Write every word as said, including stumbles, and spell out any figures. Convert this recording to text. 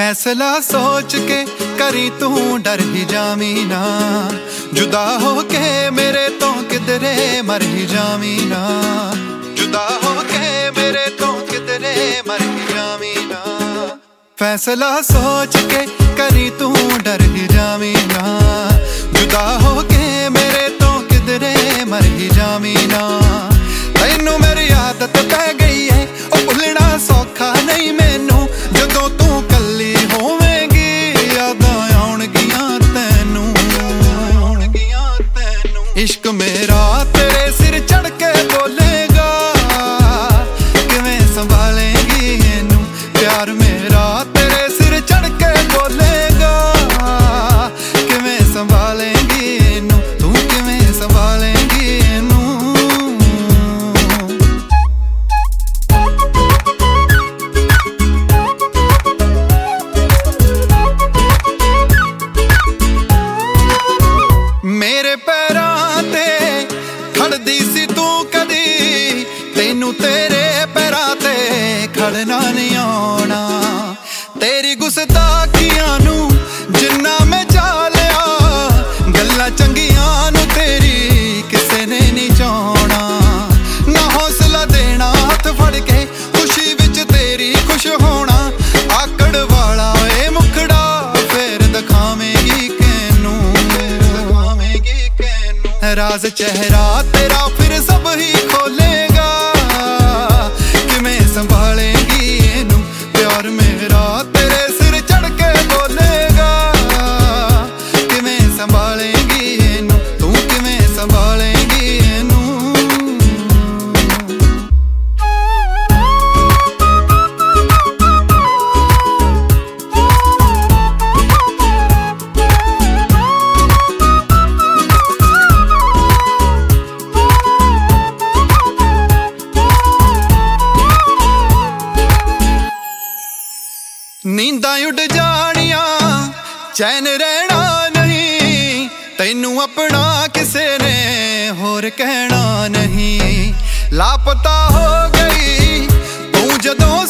फैसला सोच के करी तू डर ही जावी ना, जुदा हो के मेरे तो किधरे मर ही जावी ना, जुदा हो के मेरे तो किधरे मर ही जावी ना। फैसला सोच के करी तू डर ही जावी ना, जुदा हो के मेरे तो किधरे मर ही जावी ना। तैनू मेरी आदत पै गई है ओ भुलना सौखा नहीं मैनू, जदों तू कल्ली होवेंगी यादां आउणगियां तैनू, आउणगियां तैनू। इश्क मेरा तेरे सिर चढ़ के बोलेगा, किवें संभालेंगी इनू, प्यार मेरा तेरे सिर चढ़ के बोलेगा, किवें संभालेंगी इनू, तू किवें संभालेंगी इनू। मेरे पैरां ते खड़दी सी तू कदी, तैनू तेरे पैरां ते खड़ना नहीं आना। तेरी गुस्ताखियां नू जिन्ना मैं चालिया, गल्लां चंगियां नू तेरी किसे ने नहीं चाहना। ना हौसला देना हथ फड़ के खुशी विच तेरी खुश होना, आकड़ वाला ए मुखड़ा फिर दिखावेंगी कैनू, राज चेहरा तेरा फिर सब ही खोलेगा, किवें संभालेंगी इनू, प्यार मेरा तेरे सिर चढ़ के बोलेगा, किवें संभालेंगी इनू, तू किवें संभालेंगी इनू। नींदां उड़ जानियां चैन रहना नहीं, तैनू अपना किसे ने होर कहना नहीं। लापता हो गई तू जदों